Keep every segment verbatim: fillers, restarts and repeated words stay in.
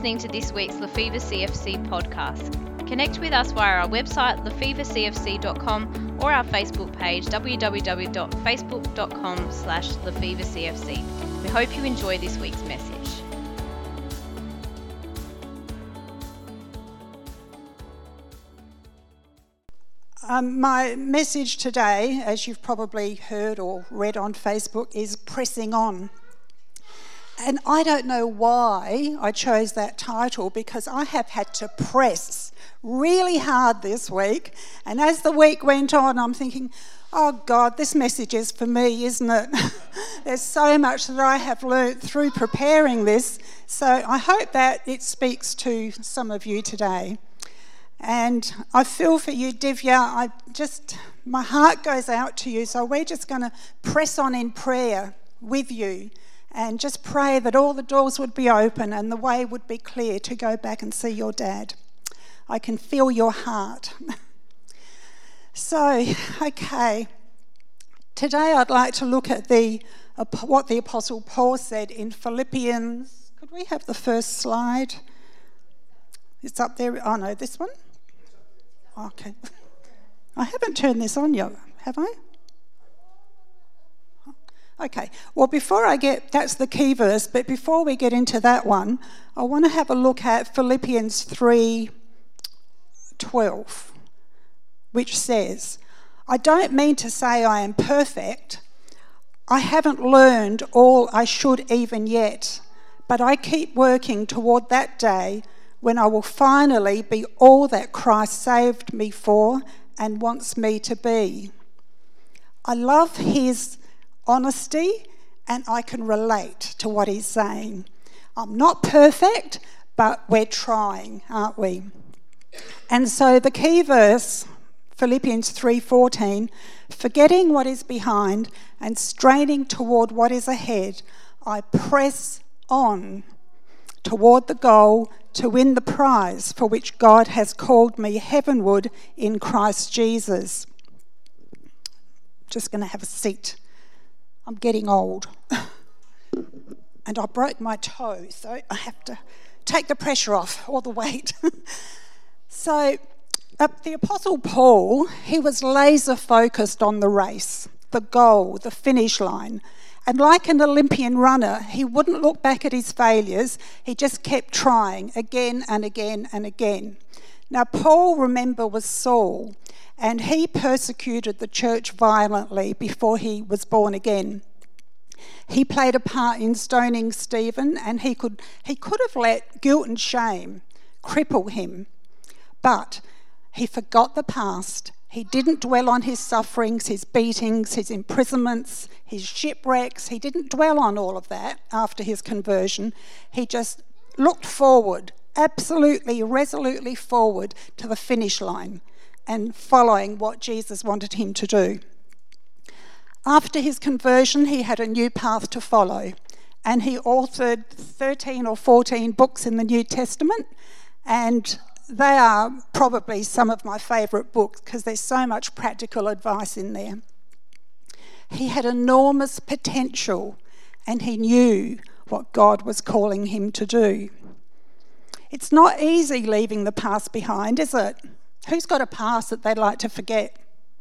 listening to this week's Lefevre C F C podcast. Connect with us via our website lefevre c f c dot com or our Facebook page w w w dot facebook dot com slash lefevre c f c. We hope you enjoy this week's message. Um, my message today, as you've probably heard or read on Facebook, is pressing on. And I don't know why I chose that title, because I have had to press really hard this week. And as the week went on, I'm thinking, oh God, this message is for me, isn't it? There's so much that I have learnt through preparing this. So I hope that it speaks to some of you today. And I feel for you, Divya. I just, my heart goes out to you. So we're just going to press on in prayer with you and just pray that all the doors would be open and the way would be clear to go back and see your dad. I can feel your heart. So, okay. Today I'd like to look at the what the Apostle Paul said in Philippians. Could we have the first slide? It's up there. Oh no, this one? Okay. I haven't turned this on yet, have I? Okay. Well, before I get, that's the key verse, but before we get into that one, I want to have a look at Philippians three twelve, which says, I don't mean to say I am perfect. I haven't learned all I should even yet, but I keep working toward that day when I will finally be all that Christ saved me for and wants me to be. I love his honesty, and I can relate to what he's saying. I'm not perfect, but we're trying, aren't we? And so the key verse, Philippians three fourteen, forgetting what is behind and straining toward what is ahead, I press on toward the goal to win the prize for which God has called me heavenward in Christ Jesus. Just going to have a seat. I'm getting old. And I broke my toe, so I have to take the pressure off, all the weight. So uh, the Apostle Paul, he was laser focused on the race, the goal, the finish line. And like an Olympian runner, he wouldn't look back at his failures. He just kept trying again and again and again. Now, Paul, remember, was Saul, and he persecuted the church violently before he was born again. He played a part in stoning Stephen, and he could he could have let guilt and shame cripple him. But he forgot the past. He didn't dwell on his sufferings, his beatings, his imprisonments, his shipwrecks. He didn't dwell on all of that after his conversion. He just looked forward, absolutely, resolutely forward to the finish line and following what Jesus wanted him to do. After his conversion, he had a new path to follow, and he authored thirteen or fourteen books in the New Testament, and they are probably some of my favourite books because there's so much practical advice in there. He had enormous potential, and he knew what God was calling him to do. It's not easy leaving the past behind, is it? Who's got a past that they'd like to forget?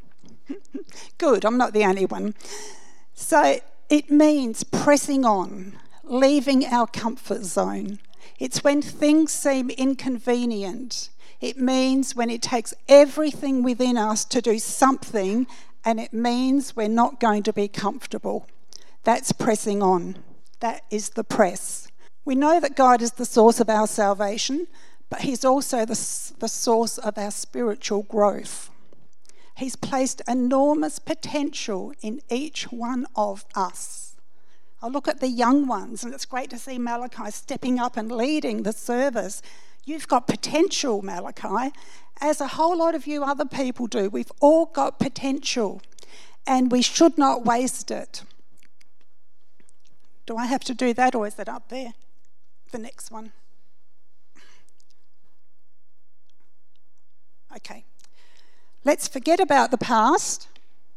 Good, I'm not the only one. So it means pressing on, leaving our comfort zone. It's when things seem inconvenient. It means when it takes everything within us to do something, and it means we're not going to be comfortable. That's pressing on. That is the press. We know that God is the source of our salvation, but he's also the, the source of our spiritual growth. He's placed enormous potential in each one of us. I look at the young ones, and it's great to see Malachi stepping up and leading the service. You've got potential, Malachi, as a whole lot of you other people do. We've all got potential, and we should not waste it. Do I have to do that, or is it up there? The next one. Okay. Let's forget about the past.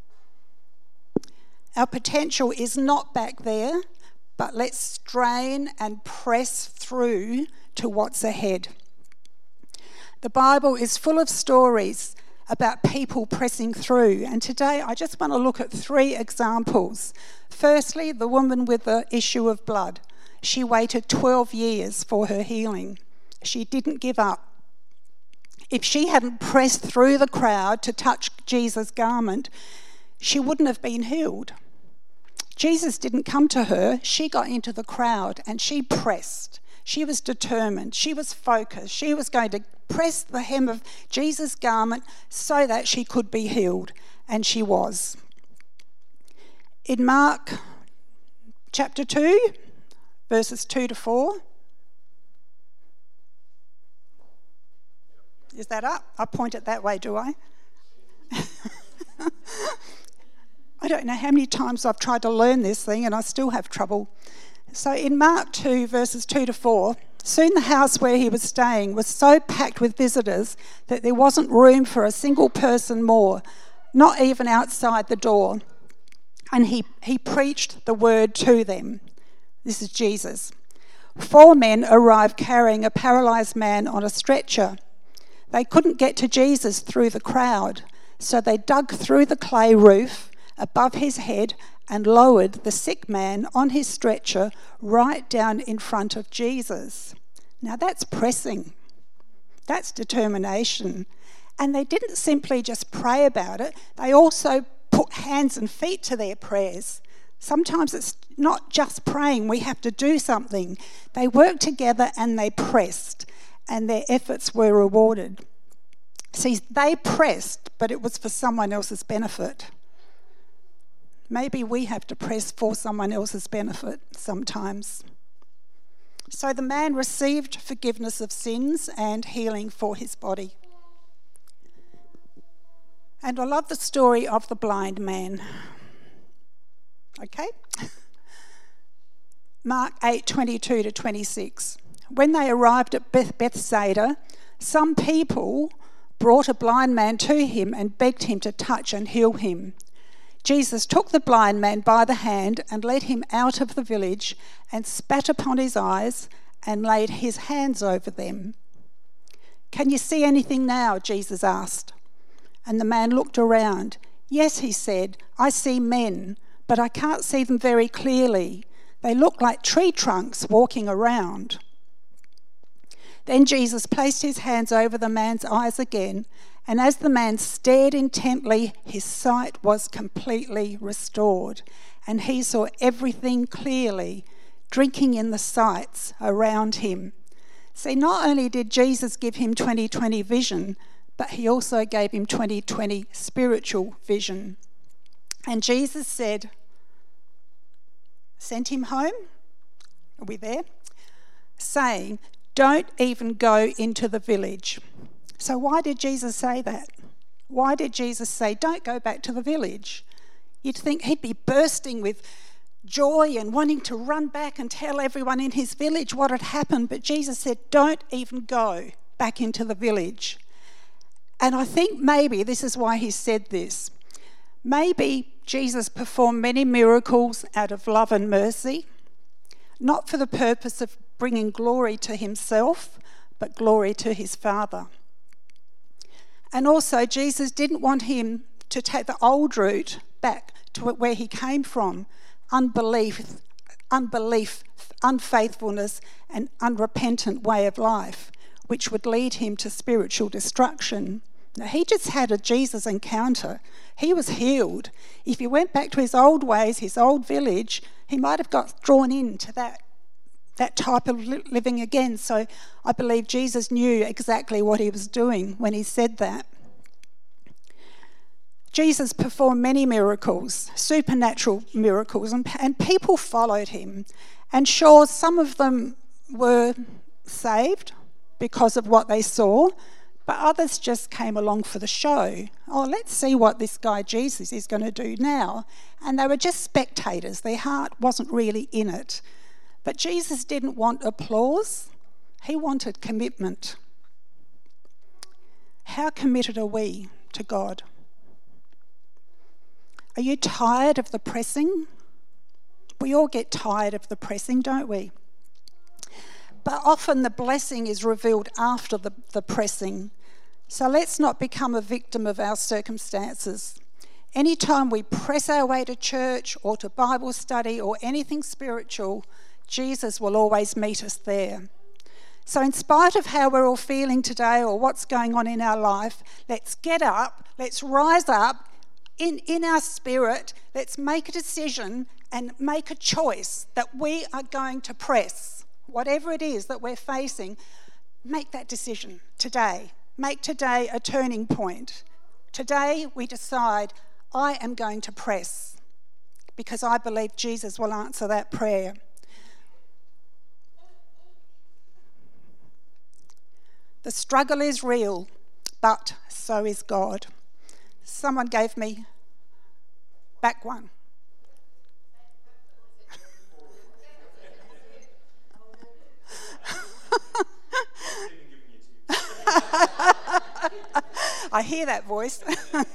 Our potential is not back there, but let's strain and press through to what's ahead. The Bible is full of stories about people pressing through, and today I just want to look at three examples. Firstly, the woman with the issue of blood. She waited twelve years for her healing. She didn't give up. If she hadn't pressed through the crowd to touch Jesus' garment, she wouldn't have been healed. Jesus didn't come to her. She got into the crowd and she pressed. She was determined. She was focused. She was going to press the hem of Jesus' garment so that she could be healed, and she was. In Mark chapter two, verses two to four. Is that up? I point it that way, do I? I don't know how many times I've tried to learn this thing and I still have trouble. So in Mark two, verses two to four, soon the house where he was staying was so packed with visitors that there wasn't room for a single person more, not even outside the door. And he, he preached the word to them. This is Jesus. Four men arrived carrying a paralysed man on a stretcher. They couldn't get to Jesus through the crowd, so they dug through the clay roof above his head and lowered the sick man on his stretcher right down in front of Jesus. Now that's pressing. That's determination. And they didn't simply just pray about it, they also put hands and feet to their prayers. Sometimes it's not just praying, we have to do something. They worked together and they pressed, and their efforts were rewarded. See, they pressed, but it was for someone else's benefit. Maybe we have to press for someone else's benefit sometimes. So the man received forgiveness of sins and healing for his body. And I love the story of the blind man. Okay? Mark eight, twenty-two to twenty-six. When they arrived at Beth- Bethsaida, some people brought a blind man to him and begged him to touch and heal him. Jesus took the blind man by the hand and led him out of the village and spat upon his eyes and laid his hands over them. "Can you see anything now?" Jesus asked. And the man looked around. "Yes," he said, "I see men, but I can't see them very clearly. They look like tree trunks walking around." Then Jesus placed his hands over the man's eyes again, and as the man stared intently, his sight was completely restored, and he saw everything clearly, drinking in the sights around him. See, not only did Jesus give him twenty twenty vision, but he also gave him twenty twenty spiritual vision. And Jesus said, sent him home, are we there? Saying, "Don't even go into the village." So why did Jesus say that? Why did Jesus say, don't go back to the village? You'd think he'd be bursting with joy and wanting to run back and tell everyone in his village what had happened. But Jesus said, don't even go back into the village. And I think maybe this is why he said this. Maybe Jesus performed many miracles out of love and mercy, not for the purpose of bringing glory to himself, but glory to his Father. And also, Jesus didn't want him to take the old route back to where he came from, unbelief, unbelief, unfaithfulness, and unrepentant way of life, which would lead him to spiritual destruction. Now, he just had a Jesus encounter. He was healed. If he went back to his old ways, his old village, he might have got drawn into that that type of living again. So I believe Jesus knew exactly what he was doing when he said that. Jesus performed many miracles, supernatural miracles, and, and people followed him. And sure, some of them were saved because of what they saw, but others just came along for the show. Oh, let's see what this guy Jesus is going to do now. And they were just spectators. Their heart wasn't really in it. But Jesus didn't want applause. He wanted commitment. How committed are we to God? Are you tired of the pressing? We all get tired of the pressing, don't we? but often the blessing is revealed after the, the pressing. So let's not become a victim of our circumstances. Anytime we press our way to church or to Bible study or anything spiritual, Jesus will always meet us there. So in spite of how we're all feeling today or what's going on in our life, let's get up, let's rise up in, in our spirit, let's make a decision and make a choice that we are going to press. Whatever it is that we're facing, make that decision today. Make today a turning point. Today we decide, I am going to press, because I believe Jesus will answer that prayer. The struggle is real, but so is God. Someone gave me back one. I hear that voice.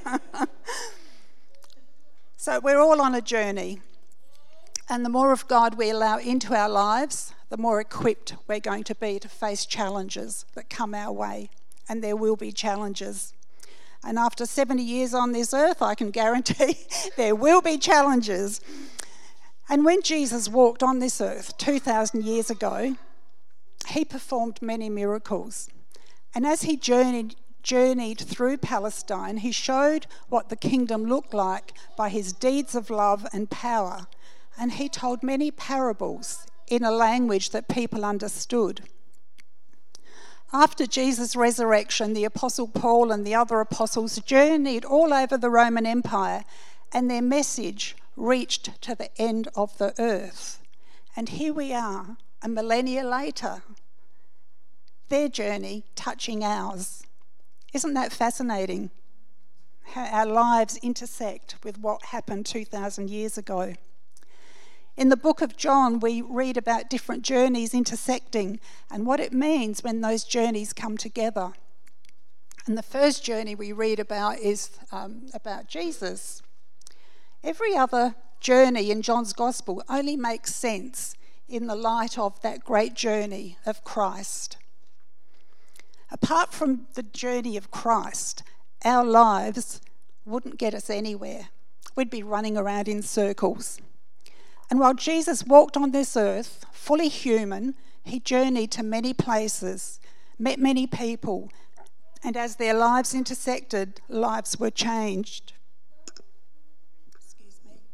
So we're all on a journey, and the more of God we allow into our lives, the more equipped we're going to be to face challenges that come our way, and there will be challenges. And after seventy years on this earth, I can guarantee there will be challenges. And when Jesus walked on this earth two thousand years ago, he performed many miracles. And as he journeyed, journeyed through Palestine, he showed what the kingdom looked like by his deeds of love and power. And he told many parables in a language that people understood. After Jesus' resurrection, the Apostle Paul and the other apostles journeyed all over the Roman Empire, and their message reached to the end of the earth. And here we are, a millennia later, their journey touching ours. Isn't that fascinating? How our lives intersect with what happened two thousand years ago. In the book of John, we read about different journeys intersecting and what it means when those journeys come together. And the first journey we read about is um, about Jesus. Every other journey in John's Gospel only makes sense in the light of that great journey of Christ. Apart from the journey of Christ, our lives wouldn't get us anywhere. We'd be running around in circles. And while Jesus walked on this earth, fully human, he journeyed to many places, met many people, and as their lives intersected, lives were changed. Excuse me.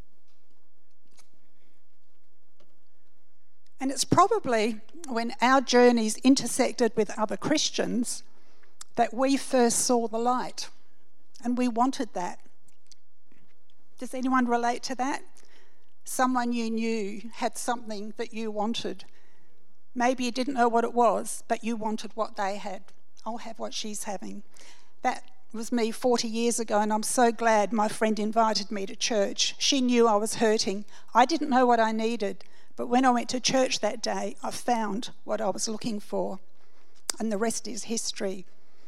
And it's probably when our journeys intersected with other Christians that we first saw the light, and we wanted that. Does anyone relate to that? Someone you knew had something that you wanted. Maybe you didn't know what it was, but you wanted what they had. I'll have what she's having. That was me forty years ago, and I'm so glad my friend invited me to church. She knew I was hurting. I didn't know what I needed, but when I went to church that day, I found what I was looking for, and the rest is history.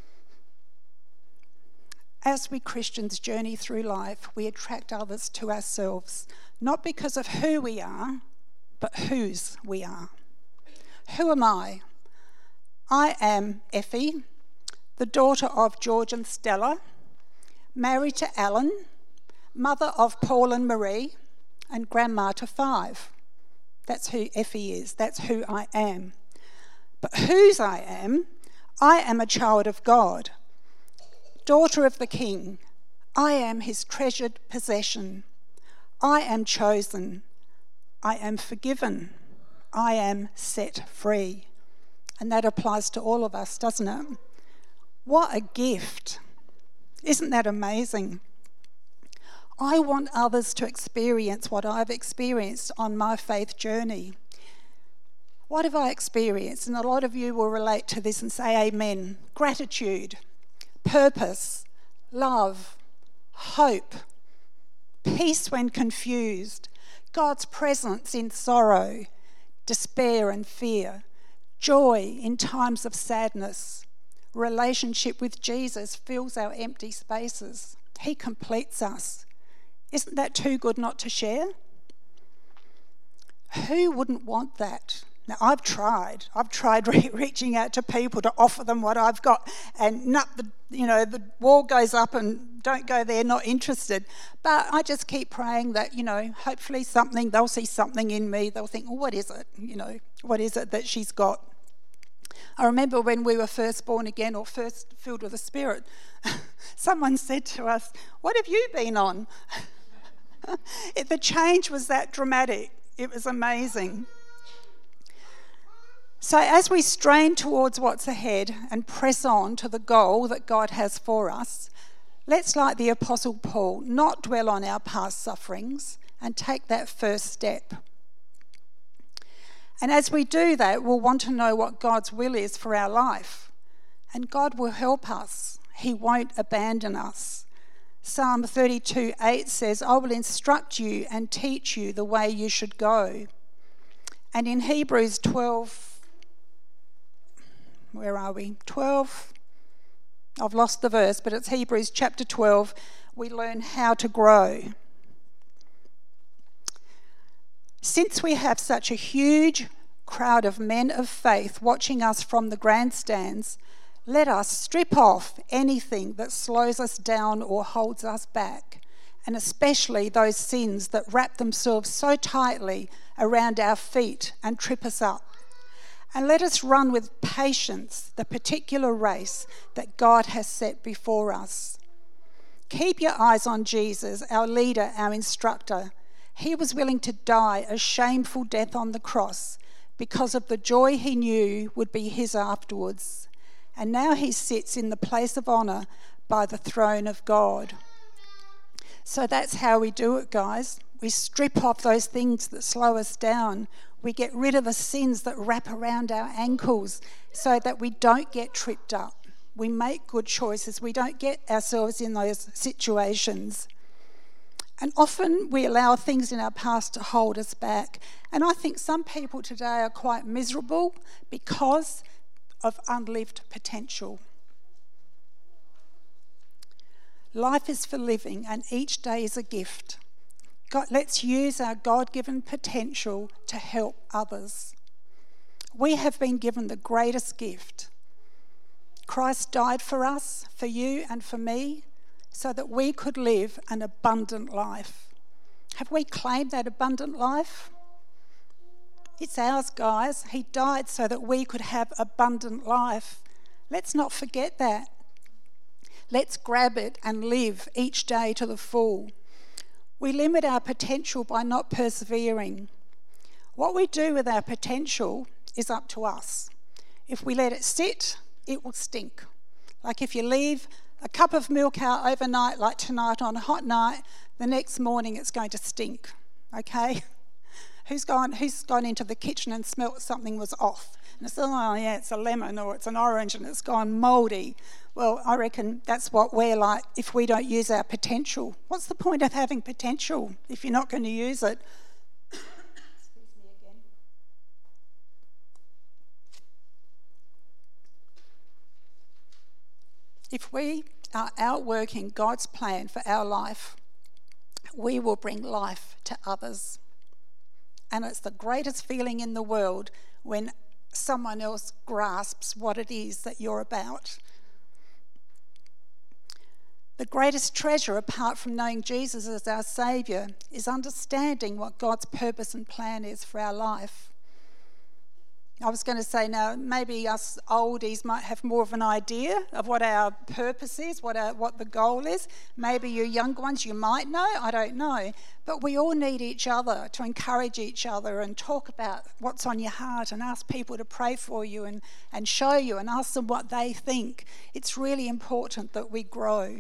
As we Christians journey through life, we attract others to ourselves, not because of who we are, but whose we are. Who am I? I am Effie, the daughter of George and Stella, married to Alan, mother of Paul and Marie, and grandma to five. That's who Effie is. That's who I am. But whose I am, I am a child of God, daughter of the King. I am his treasured possession. I am chosen. I am forgiven. I am set free. And that applies to all of us, doesn't it? What a gift. Isn't that amazing? I want others to experience what I've experienced on my faith journey. What have I experienced? And a lot of you will relate to this and say amen. Gratitude, purpose, love, hope, peace when confused, God's presence in sorrow, despair and fear, joy in times of sadness. Relationship with Jesus fills our empty spaces. He completes us. Isn't that too good not to share? Who wouldn't want that? Now, I've tried. I've tried re- reaching out to people to offer them what I've got, and not the, you know, the wall goes up and don't go there, not interested. But I just keep praying that, you know, hopefully something, they'll see something in me. They'll think, well, what is it? You know, what is it that she's got? I remember when we were first born again or first filled with the Spirit, someone said to us, what have you been on? it, the change was that dramatic. It was amazing. So as we strain towards what's ahead and press on to the goal that God has for us, let's, like the Apostle Paul, not dwell on our past sufferings and take that first step. And as we do that, we'll want to know what God's will is for our life. And God will help us. He won't abandon us. Psalm thirty-two eight says, I will instruct you and teach you the way you should go. And in Hebrews twelve, where are we? twelve, I've lost the verse, but it's Hebrews chapter twelve, we learn how to grow. Since we have such a huge crowd of men of faith watching us from the grandstands, let us strip off anything that slows us down or holds us back, and especially those sins that wrap themselves so tightly around our feet and trip us up. And let us run with patience the particular race that God has set before us. Keep your eyes on Jesus, our leader, our instructor. He was willing to die a shameful death on the cross because of the joy he knew would be his afterwards. And now he sits in the place of honour by the throne of God. So that's how we do it, guys. We strip off those things that slow us down. We get rid of the sins that wrap around our ankles so that we don't get tripped up. We make good choices. We don't get ourselves in those situations. And often we allow things in our past to hold us back. And I think some people today are quite miserable because of unlived potential. Life is for living, and each day is a gift. God, let's use our God-given potential to help others. We have been given the greatest gift. Christ died for us, for you and for me, so that we could live an abundant life. Have we claimed that abundant life? It's ours, guys. He died so that we could have abundant life. Let's not forget that. Let's grab it and live each day to the full. We limit our potential by not persevering. What we do with our potential is up to us. If we let it sit, it will stink. Like if you leave a cup of milk out overnight, like tonight on a hot night, the next morning it's going to stink, okay? Who's gone, who's gone into the kitchen and smelt something was off? And it's, oh yeah, it's a lemon or it's an orange and it's gone mouldy. Well, I reckon that's what we're like if we don't use our potential. What's the point of having potential if you're not going to use it? Excuse me again. If we are outworking God's plan for our life, we will bring life to others. And it's the greatest feeling in the world when someone else grasps what it is that you're about. The greatest treasure, apart from knowing Jesus as our Saviour, is understanding what God's purpose and plan is for our life. I was going to say now, maybe us oldies might have more of an idea of what our purpose is, what our, what the goal is. Maybe you younger ones, you might know, I don't know. But we all need each other to encourage each other and talk about what's on your heart and ask people to pray for you and, and show you and ask them what they think. It's really important that we grow.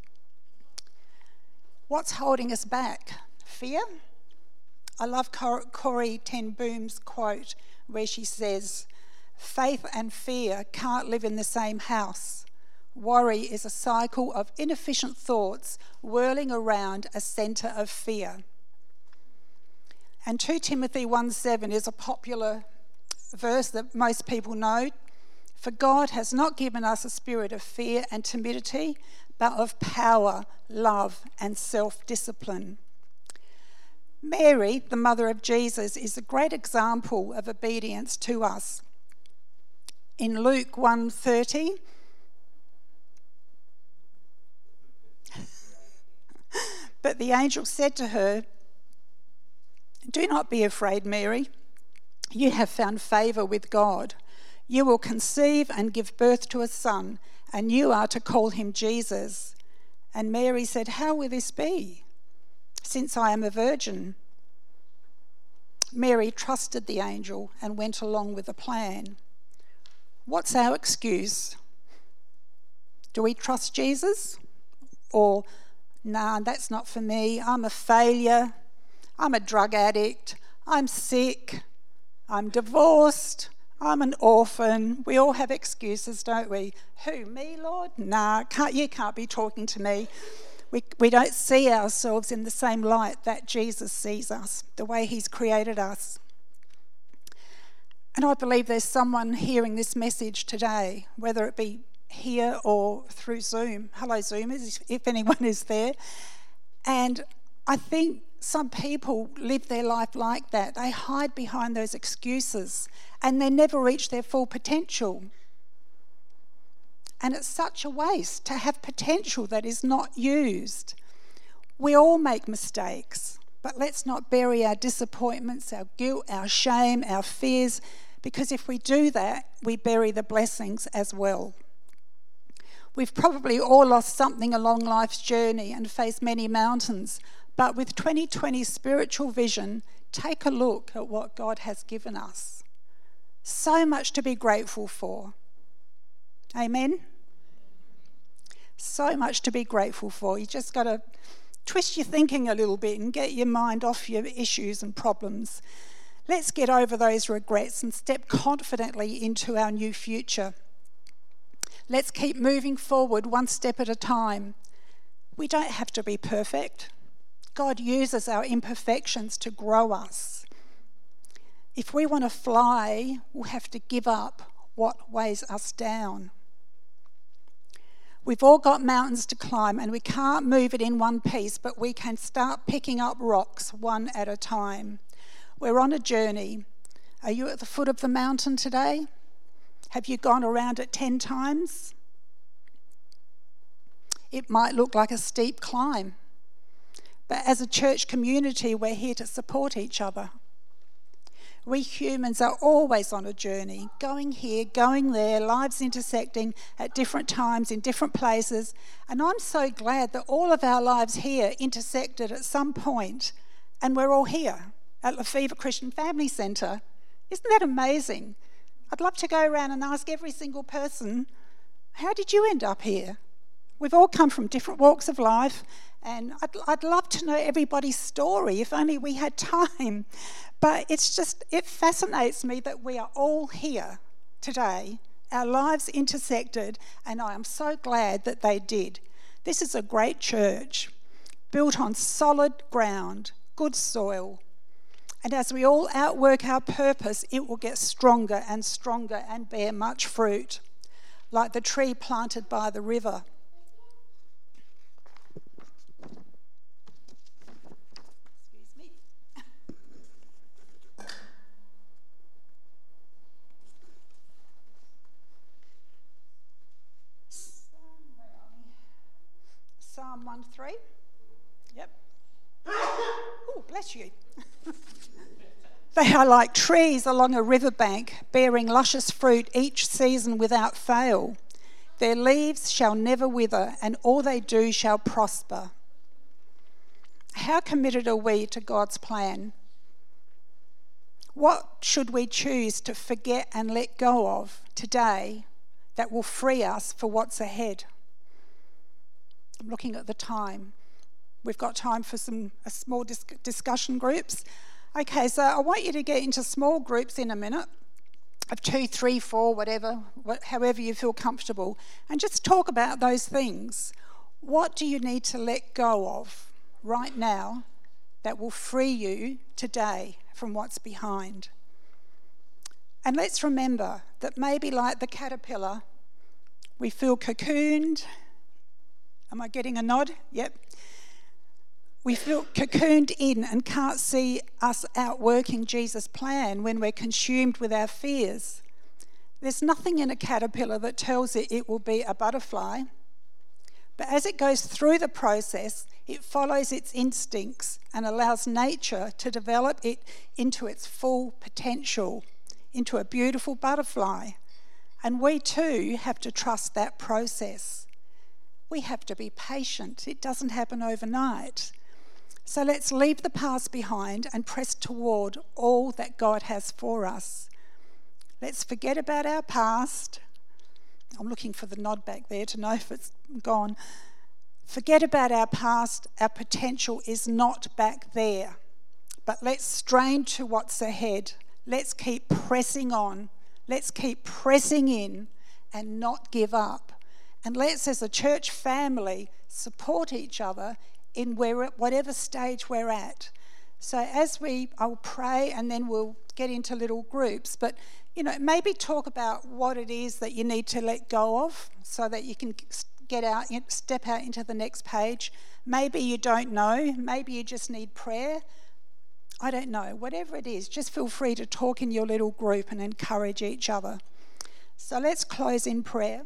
What's holding us back? Fear? I love Cor- Corrie ten Boom's quote where she says, faith and fear can't live in the same house. Worry is a cycle of inefficient thoughts whirling around a centre of fear. And Second Timothy one seven is a popular verse that most people know. For God has not given us a spirit of fear and timidity, but of power, love, and self-discipline. Mary, the mother of Jesus, is a great example of obedience to us. In Luke one thirty, but the angel said to her, "Do not be afraid, Mary. You have found favour with God. You will conceive and give birth to a son, and you are to call him Jesus." And Mary said, "How will this be, since I am a virgin?" Mary trusted the angel and went along with the plan. What's our excuse? Do we trust Jesus? Or, nah, that's not for me. I'm a failure. I'm a drug addict. I'm sick. I'm divorced. I'm an orphan. We all have excuses, don't we? Who, me, Lord? Nah, can't, you can't be talking to me. We, we don't see ourselves in the same light that Jesus sees us, the way he's created us. And I believe there's someone hearing this message today, whether it be here or through Zoom. Hello, Zoomers, if anyone is there. And I think some people live their life like that. They hide behind those excuses and they never reach their full potential. And it's such a waste to have potential that is not used. We all make mistakes, but let's not bury our disappointments, our guilt, our shame, our fears, because if we do that, we bury the blessings as well. We've probably all lost something along life's journey and faced many mountains, but with twenty twenty spiritual vision, take a look at what God has given us. So much to be grateful for. Amen? So much to be grateful for. You just got to twist your thinking a little bit and get your mind off your issues and problems. Let's get over those regrets and step confidently into our new future. Let's keep moving forward one step at a time. We don't have to be perfect. God uses our imperfections to grow us. If we want to fly, we'll have to give up what weighs us down. We've all got mountains to climb and we can't move it in one piece, but we can start picking up rocks one at a time. We're on a journey. Are you at the foot of the mountain today? Have you gone around it ten times? It might look like a steep climb, but as a church community, we're here to support each other. We humans are always on a journey, going here, going there, lives intersecting at different times in different places. And I'm so glad that all of our lives here intersected at some point, and we're all here at Lefevre Christian Family Centre. Isn't that amazing? I'd love to go around and ask every single person, how did you end up here? We've all come from different walks of life, and I'd, I'd love to know everybody's story, if only we had time. But it's just, it fascinates me that we are all here today, our lives intersected, and I am so glad that they did. This is a great church, built on solid ground, good soil. And as we all outwork our purpose, it will get stronger and stronger and bear much fruit, like the tree planted by the river. Excuse me. Psalm one three. Yep. Oh, bless you. They are like trees along a riverbank, bearing luscious fruit each season without fail. Their leaves shall never wither, and all they do shall prosper. How committed are we to God's plan? What should we choose to forget and let go of today that will free us for what's ahead? I'm looking at the time. We've got time for some a small dis- discussion groups. Okay, so I want you to get into small groups in a minute, of two, three, four, whatever, what, however you feel comfortable, and just talk about those things. What do you need to let go of right now that will free you today from what's behind? And let's remember that maybe like the caterpillar, we feel cocooned. Am I getting a nod? Yep. We feel cocooned in and can't see us outworking Jesus' plan when we're consumed with our fears. There's nothing in a caterpillar that tells it it will be a butterfly. But as it goes through the process, it follows its instincts and allows nature to develop it into its full potential, into a beautiful butterfly. And we too have to trust that process. We have to be patient. It doesn't happen overnight. So let's leave the past behind and press toward all that God has for us. Let's forget about our past. I'm looking for the nod back there to know if it's gone. Forget about our past. Our potential is not back there. But let's strain to what's ahead. Let's keep pressing on. Let's keep pressing in and not give up. And let's, as a church family, support each other in where, whatever stage we're at. So as we, I'll pray and then we'll get into little groups. But, you know, maybe talk about what it is that you need to let go of so that you can get out, step out into the next page. Maybe you don't know. Maybe you just need prayer. I don't know. Whatever it is, just feel free to talk in your little group and encourage each other. So let's close in prayer.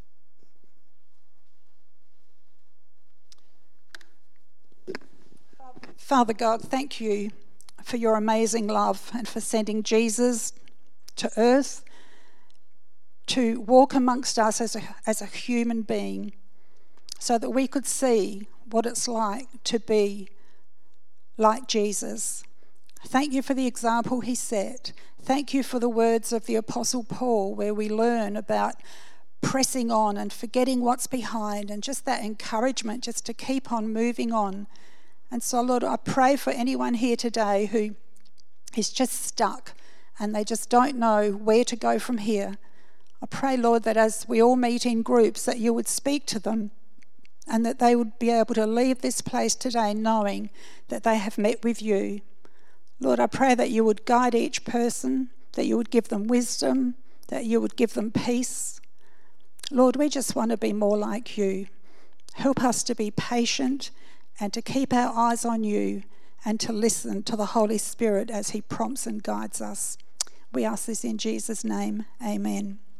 Father God, thank you for your amazing love and for sending Jesus to earth to walk amongst us as a, as a human being so that we could see what it's like to be like Jesus. Thank you for the example he set. Thank you for the words of the Apostle Paul where we learn about pressing on and forgetting what's behind and just that encouragement just to keep on moving on. And so, Lord, I pray for anyone here today who is just stuck and they just don't know where to go from here. I pray, Lord, that as we all meet in groups, that you would speak to them and that they would be able to leave this place today knowing that they have met with you. Lord, I pray that you would guide each person, that you would give them wisdom, that you would give them peace. Lord, we just want to be more like you. Help us to be patient and to keep our eyes on you and to listen to the Holy Spirit as he prompts and guides us. We ask this in Jesus' name. Amen.